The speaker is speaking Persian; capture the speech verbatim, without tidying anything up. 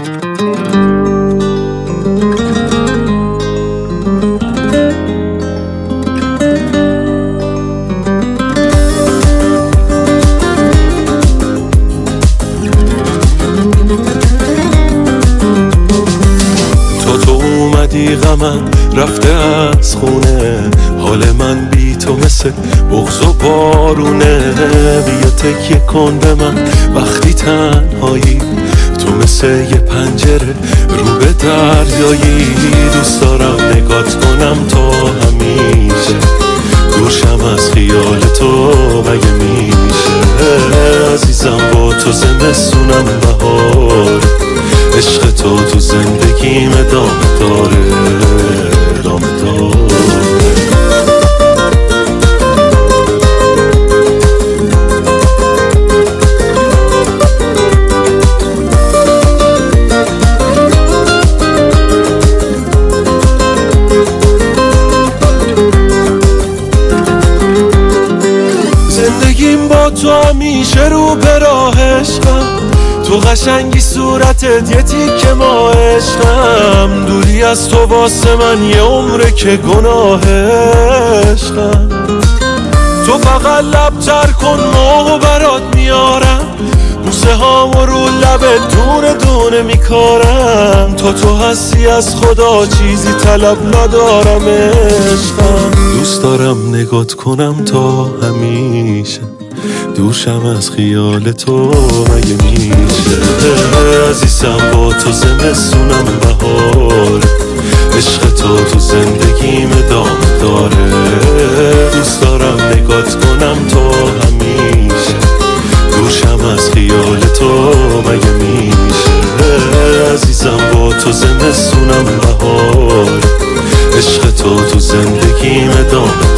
غمم رفته از خونه، حال من بی تو مثل بغض و بارونه. بیا تکیه کن به من وقتی تنهایی، تو مثل یه پنجره رو به دریایی. دوست دارم نگات کنم تا همیشه، دورشم از خیال تو مگه میشه. عزیزم با تو زمستونم بهار، عشق تو تو زندگیم ادامه داره، ادامه داره. زندگیم با تو همیشه رو به راه عشقم، تو قشنگی صورتت یه تیکه ما عشقم. دوری از تو واسه من یه عمره که گناه عشقم. تو فقط لب تر کن موقع برات میارم، بوسه هامو رو لبت دونه دونه میکارم. تا تو هستی از خدا چیزی طلب ندارم عشقم. دوست دارم نگات کنم تا همیشه، دوشم از خیال تو مگه میشه. عزیزم با تو زمستونم بهار، عشق تو تو زندگیم ادامه داره. دوست دارم نگات کنم تا همیشه، دوشم از خیال تو مگه میشه. عزیزم با تو زمستونم بهار، عشق تو تو زندگیم ادامه